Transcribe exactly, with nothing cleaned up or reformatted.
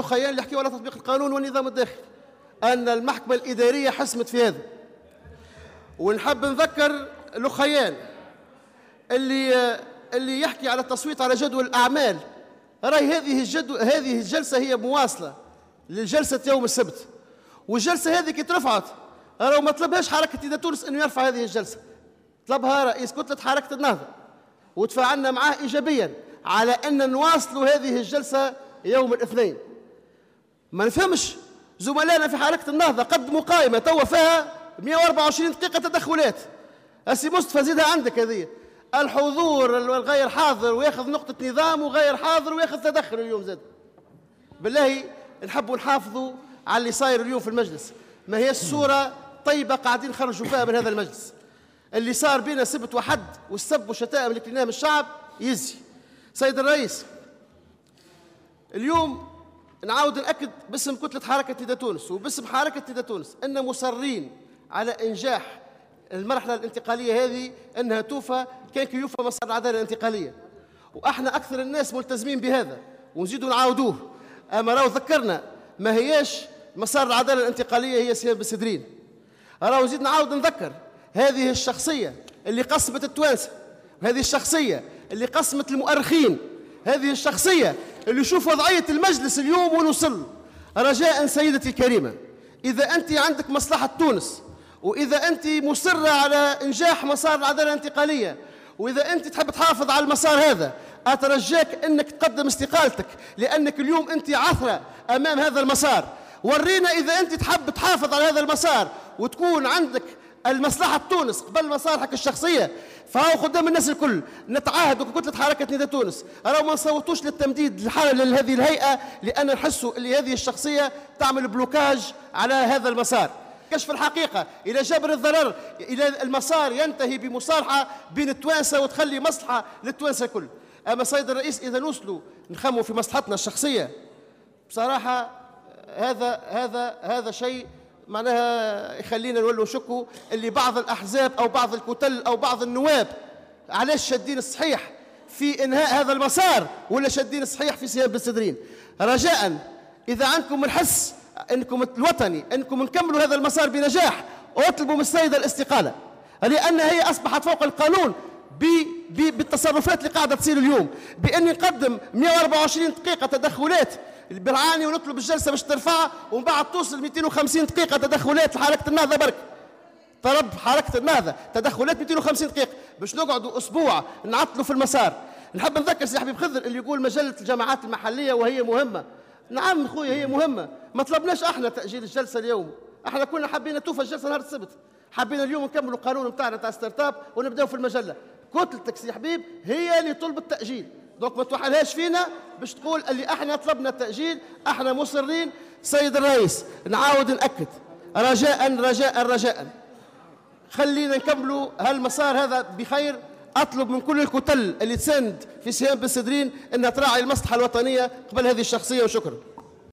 لخيان اللي يحكيوا على تطبيق القانون والنظام الداخلي، أن المحكمة الإدارية حسمت في هذا. ونحب نذكر لخيان اللي اللي يحكي على التصويت على جدول الأعمال، راهي هذه الجدول هذه الجلسة هي مواصلة للجلسة يوم السبت، والجلسة هذه كي ترفعت راهو ما طلبهاش حركة إيدا تونس أنه يرفع هذه الجلسة، طلبها رئيس كتلة حركة النهضة، وتفاعلنا معاه إيجابيا على أن نواصلوا هذه الجلسة يوم الاثنين. ما نفهمش زملائنا في حركة النهضة قدموا قائمة توا فيها مئة وأربعة وعشرين دقيقة تدخلات. أسي مصطفى زيدها عندك هذه، الحضور الغير حاضر وياخذ نقطة نظام وغير حاضر وياخذ تدخل اليوم زاد. بالله نحبوا نحافظوا على اللي صاير اليوم في المجلس، ما هي الصورة طيبة قاعدين نخرجوا فيها من هذا المجلس. اللي صار بينا سبت وحد والسب والشتائم اللي كلناها من الشعب يزي. سيد الرئيس، اليوم نعاود نأكد باسم كتلة حركة إيدا تونس وباسم حركة إيدا تونس أن مصرين على إنجاح المرحلة الانتقالية هذه، أنها توفى كان كي يوفى مسار العدالة الانتقالية، وإحنا أكثر الناس ملتزمين بهذا ونزيدوا نعاودوه. أما راهو ذكرنا ما هياش مسار العدالة الانتقالية هي سياب السدرين، راهو نزيد نعاود نذكر هذه الشخصية اللي قسمت التوانسة، هذه الشخصية اللي قسمت المؤرخين، هذه الشخصية اللي يشوف وضعية المجلس اليوم ونوصل. رجاء سيدتي الكريمة، إذا أنت عندك مصلحة تونس، وإذا أنت مصرة على إنجاح مسار العدالة الانتقالية، وإذا أنت تحب تحافظ على المسار هذا، أترجاك أنك تقدم استقالتك، لأنك اليوم أنت عثرة أمام هذا المسار. ورينا إذا أنت تحب تحافظ على هذا المسار وتكون عندك المصلحة تونس قبل مصالحك الشخصية، فهو قدام الناس الكل نتعاهد ككتلة حركة إيدا تونس راهو ما نصوتوش للتمديد لهذه الهيئة، لأن نحسوا اللي هذه الشخصية تعمل بلوكاج على هذا المسار. كشف الحقيقة إلى جبر الضرر، إلى المسار ينتهي بمصالحة بين التوانسة وتخلي مصلحة للتوانسة الكل. أما سيد الرئيس، إذا نوصلوا نخموا في مصلحتنا الشخصية بصراحة هذا هذا هذا شيء معناها يخلينا نولوا نشكوا اللي بعض الأحزاب أو بعض الكتل أو بعض النواب علاش شادين الصحيح في إنهاء هذا المسار ولا شادين الصحيح في سياب السدرين. رجاء إذا عندكم الحس أنكم الوطني أنكم نكملوا هذا المسار بنجاح، واطلبوا من السيدة الاستقالة، لأن هي أصبحت فوق القانون بالتصرفات اللي قاعدة تصير اليوم، بأن نقدم مئة وأربعة وعشرين دقيقة تدخلات بالعاني ونطلب الجلسة باش ترفعها، ومن بعد توصل مئتين وخمسين دقيقة تدخلات لحركة النهضة برك. طلب حركة النهضة تدخلات مئتين وخمسين دقيقة باش نقعدوا أسبوع نعطلوا في المسار. نحب نذكر سي حبيب خضر اللي يقول مجلة الجماعات المحلية وهي مهمة. نعم خويا هي مهمة، ما طلبناش احنا تأجيل الجلسة اليوم، احنا كنا حابين توفى الجلسة نهار السبت، حابين اليوم نكملوا القانون نتاعنا تاع ستارت اب ونبداو في المجلة. كتلتك سي حبيب هي اللي طلبت التأجيل، دونك ما توحلهاش فينا باش تقول اللي احنا طلبنا التأجيل، احنا مصرين. سيد الرئيس نعاود نأكد رجاء رجاء رجاء خلينا نكملوا هالمسار هذا بخير. أطلب من كل الكتل اللي تساند في سياب السدرين أنها تراعي المصلحة الوطنية قبل هذه الشخصية، وشكرا.